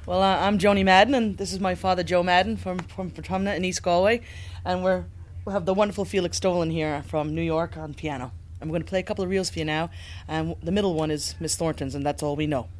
Well, I'm Joni Madden, and this is my father, Joe Madden, from Portumna in East Galway. And we'll have the wonderful Felix Dolan here from New York on piano. And we're going to play a couple of reels for you now. And the middle one is Miss Thornton's, and that's all we know.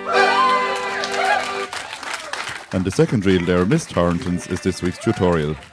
And the second reel there, Miss Thornton's, is this week's tutorial.